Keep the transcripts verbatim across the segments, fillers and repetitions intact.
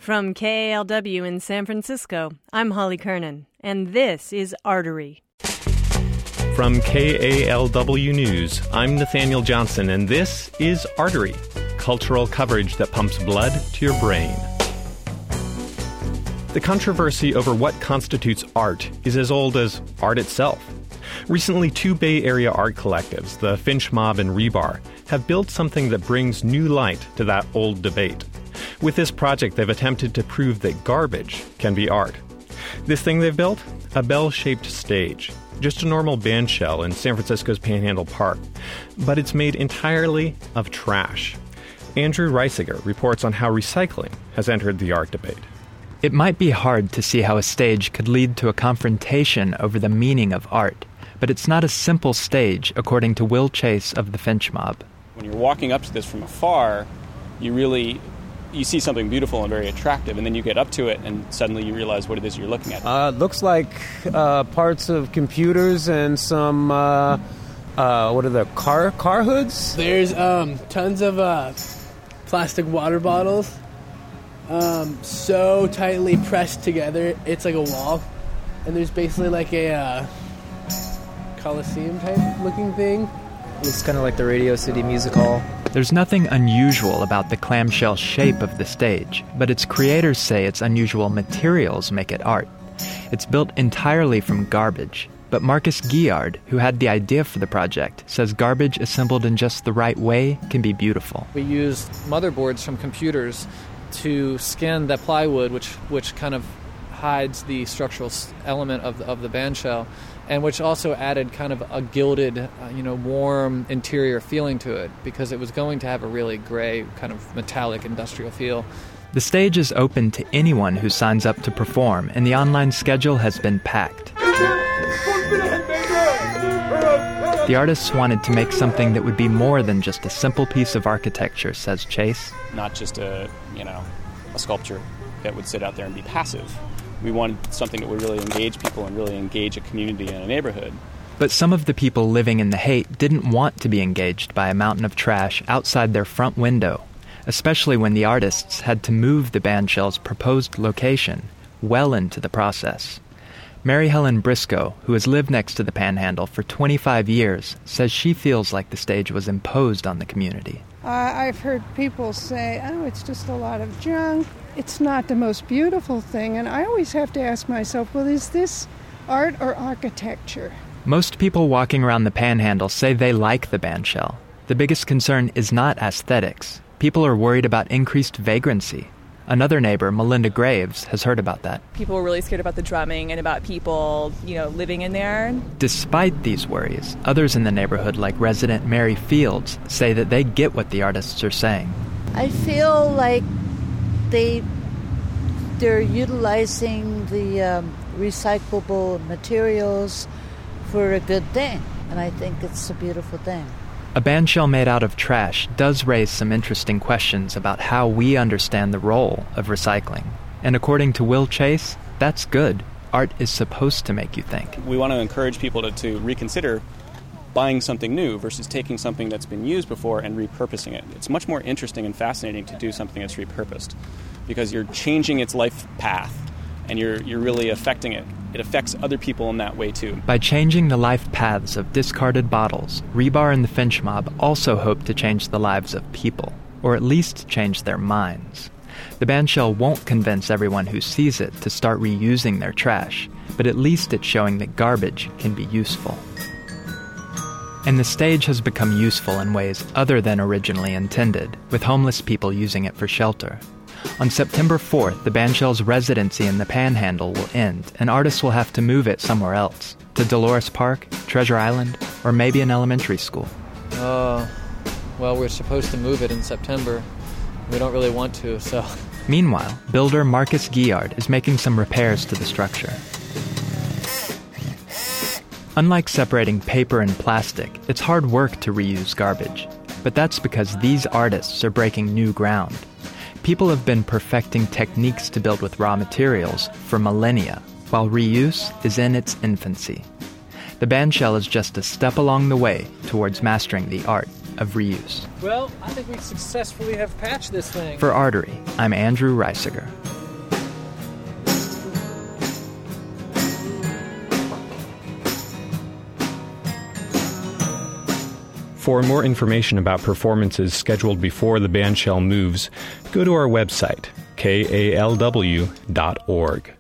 From K A L W in San Francisco, I'm Holly Kernan, and this is Artery. From K A L W News, I'm Nathaniel Johnson, and this is Artery, cultural coverage that pumps blood to your brain. The controversy over what constitutes art is as old as art itself. Recently, two Bay Area art collectives, the Finch Mob and Rebar, have built something that brings new light to that old debate. With this project, they've attempted to prove that garbage can be art. This thing they've built? A bell-shaped stage. Just a normal band shell in San Francisco's Panhandle Park. But it's made entirely of trash. Andrew Reisiger reports on how recycling has entered the art debate. It might be hard to see how a stage could lead to a confrontation over the meaning of art, but it's not a simple stage, according to Will Chase of the Finch Mob. When you're walking up to this from afar, you really... you see something beautiful and very attractive, and then you get up to it, and suddenly you realize what it is you're looking at. Uh, looks like uh, parts of computers and some, uh, uh, what are the, car car hoods? There's um, tons of uh, plastic water bottles, um, so tightly pressed together, it's like a wall. And there's basically like a uh, Coliseum-type looking thing. Looks kind of like the Radio City Music Hall. There's nothing unusual about the clamshell shape of the stage, but its creators say its unusual materials make it art. It's built entirely from garbage, but Marcus Guillard, who had the idea for the project, says garbage assembled in just the right way can be beautiful. We used motherboards from computers to skin that plywood, which which kind of hides the structural element of the, of the band shell, and which also added kind of a gilded, uh, you know, warm interior feeling to it, because it was going to have a really gray, kind of metallic industrial feel. The stage is open to anyone who signs up to perform, and the online schedule has been packed. The artists wanted to make something that would be more than just a simple piece of architecture, says Chase. Not just a, you know, a sculpture that would sit out there and be passive. We wanted something that would really engage people and really engage a community and a neighborhood. But some of the people living in the Haight didn't want to be engaged by a mountain of trash outside their front window, especially when the artists had to move the band shell's proposed location well into the process. Mary Helen Briscoe, who has lived next to the Panhandle for twenty-five years, says she feels like the stage was imposed on the community. Uh, I've heard people say, oh, it's just a lot of junk. It's not the most beautiful thing. And I always have to ask myself, well, is this art or architecture? Most people walking around the Panhandle say they like the band shell. The biggest concern is not aesthetics. People are worried about increased vagrancy. Another neighbor, Melinda Graves, has heard about that. People were really scared about the drumming and about people, you know, living in there. Despite these worries, others in the neighborhood, like resident Mary Fields, say that they get what the artists are saying. I feel like they, they're utilizing the um, recyclable materials for a good thing, and I think it's a beautiful thing. A band shell made out of trash does raise some interesting questions about how we understand the role of recycling. And according to Will Chase, that's good. Art is supposed to make you think. We want to encourage people to, to reconsider buying something new versus taking something that's been used before and repurposing it. It's much more interesting and fascinating to do something that's repurposed, because you're changing its life path and you're you're really affecting it. It affects other people in that way, too. By changing the life paths of discarded bottles, Rebar and the Finch Mob also hope to change the lives of people, or at least change their minds. The band shell won't convince everyone who sees it to start reusing their trash, but at least it's showing that garbage can be useful. And the stage has become useful in ways other than originally intended, with homeless people using it for shelter. On September fourth, the bandshell's residency in the Panhandle will end, and artists will have to move it somewhere else, to Dolores Park, Treasure Island, or maybe an elementary school. Uh, well, we're supposed to move it in September. We don't really want to, so... Meanwhile, builder Marcus Guillard is making some repairs to the structure. Unlike separating paper and plastic, it's hard work to reuse garbage. But that's because these artists are breaking new ground. People have been perfecting techniques to build with raw materials for millennia, while reuse is in its infancy. The band shell is just a step along the way towards mastering the art of reuse. Well, I think we successfully have patched this thing. For Artery, I'm Andrew Reisiger. For more information about performances scheduled before the bandshell moves, go to our website, K A L W dot org.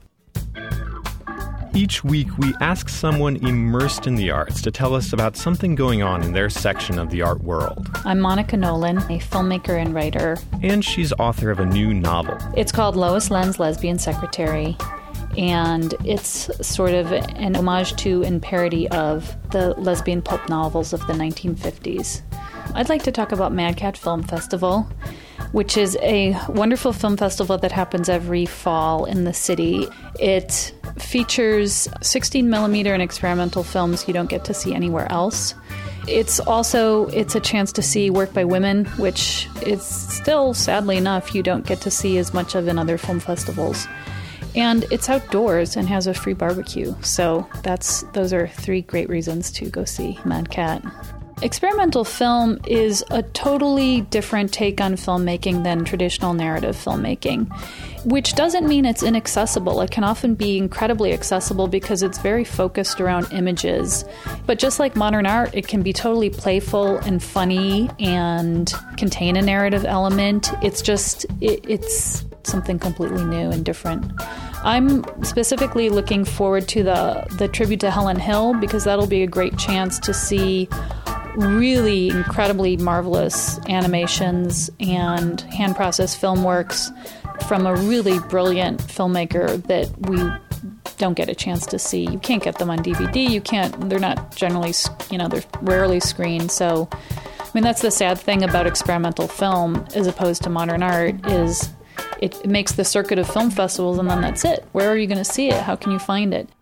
Each week, we ask someone immersed in the arts to tell us about something going on in their section of the art world. I'm Monica Nolan, a filmmaker and writer. And she's author of a new novel. It's called Lois Len's Lesbian Secretary, and it's sort of an homage to and parody of the lesbian pulp novels of the nineteen fifties. I'd like to talk about Mad Cat Film Festival, which is a wonderful film festival that happens every fall in the city. It features sixteen millimeter and experimental films you don't get to see anywhere else. It's also, it's a chance to see work by women, which is still, sadly enough, you don't get to see as much of in other film festivals. And it's outdoors and has a free barbecue. So that's those are three great reasons to go see Mad Cat. Experimental film is a totally different take on filmmaking than traditional narrative filmmaking, which doesn't mean it's inaccessible. It can often be incredibly accessible because it's very focused around images. But just like modern art, it can be totally playful and funny and contain a narrative element. It's just, it, it's something completely new and different. I'm specifically looking forward to the, the tribute to Helen Hill because that'll be a great chance to see really incredibly marvelous animations and hand-processed film works from a really brilliant filmmaker that we don't get a chance to see. You can't get them on D V D. You can't, they're not generally, you know, they're rarely screened. So, I mean, that's the sad thing about experimental film as opposed to modern art is it makes the circuit of film festivals and then that's it. Where are you going to see it? How can you find it?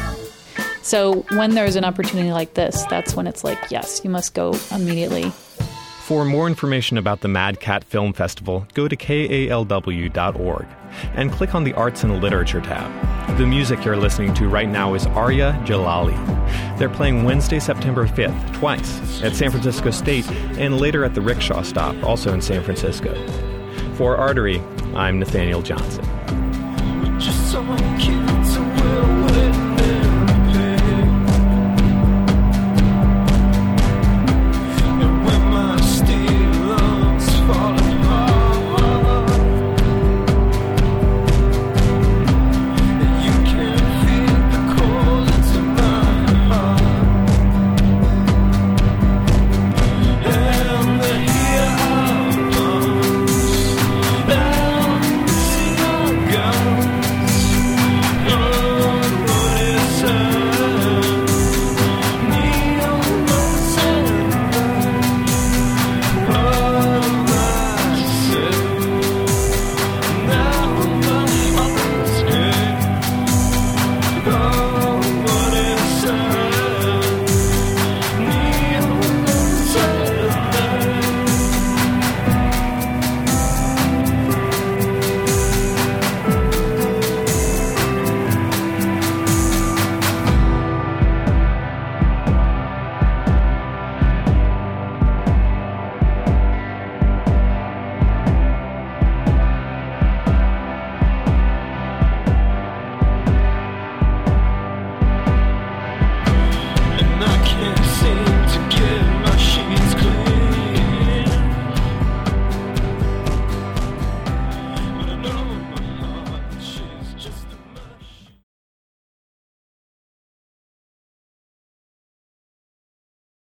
So when there's an opportunity like this, that's when it's like, yes, you must go immediately. For more information about the Mad Cat Film Festival, go to K A L W dot org and click on the Arts and Literature tab. The music you're listening to right now is Arya Jalali. They're playing Wednesday, September fifth, twice, at San Francisco State and later at the Rickshaw Stop, also in San Francisco. For Artery, I'm Nathaniel Johnson. Just so